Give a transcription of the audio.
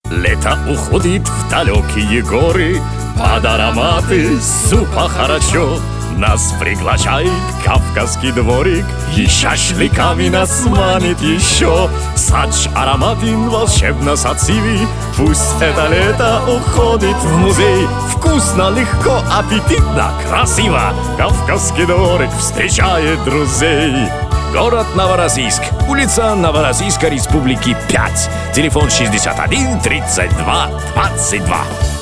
Лето уходит в далекие горы, под ароматы супа хорошо. Нас приглашает кавказский дворик, и шашлыками нас манит еще. Садж ароматин, волшебно сацивий, пусть это лето уходит в музей. Вкусно, легко, аппетитно, красиво кавказский дворик встречает друзей. Город Новороссийск, улица Новороссийской Республики 5, телефон 61 32 22.